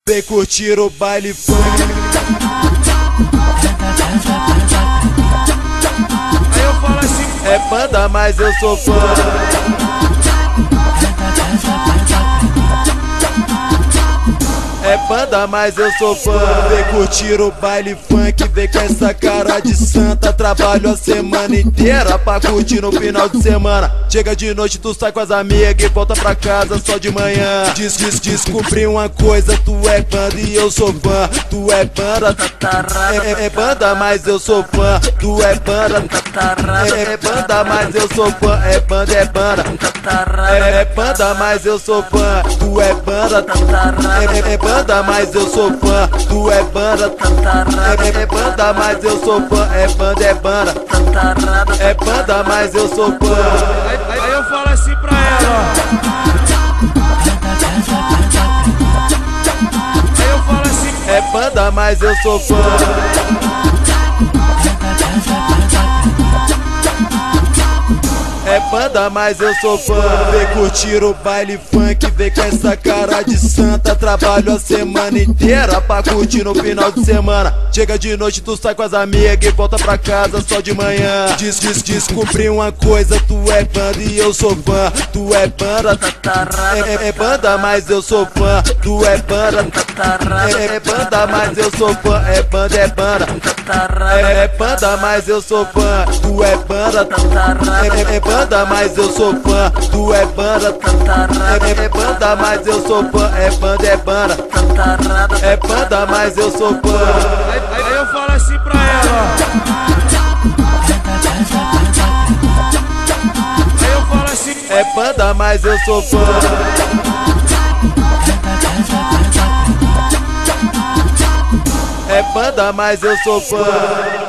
Vem curtir o baile funk. Aí eu falo assim, É banda, mas eu sou fã. É banda, mas eu sou fã. Vem curtir o baile funk, vem com essa cara de santa. Trabalho a semana inteira pra curtir no final de semana. Chega de noite, tu sai com as amigas e volta pra casa só de manhã. Descobri uma coisa, tu é banda e eu sou fã. Tu é banda, é banda, mas eu sou fã. Tu é banda, é banda, mas eu sou fã. É banda, é banda, é banda, mas eu sou fã. Tu é banda, é banda, mas eu sou fã. Tu é banda, é banda, mas eu sou fã. É banda, é banda, é banda, mas eu sou fã. aí eu falo assim pra ela, aí eu falo assim, É banda, mas eu sou fã. É banda, mas eu sou fã. Vem curtir o baile funk, vem com essa cara de santa. Trabalho a semana inteira pra curtir no final de semana. Chega de noite, tu sai com as amigas e volta pra casa só de manhã. Descobri uma coisa, tu é banda e eu sou fã. Tu é banda, é banda, mas eu sou fã. Tu é banda, é banda, mas eu sou fã. É banda, é banda, é banda, mas eu sou fã. Tu é banda, é banda, mas eu sou fã. Tu é banda, é banda, mas eu sou fã. É banda, é banda, é banda, mas eu sou fã. aí eu falo assim pra ela, aí eu falo assim, É banda, mas eu sou fã. É banda, mas eu sou fã.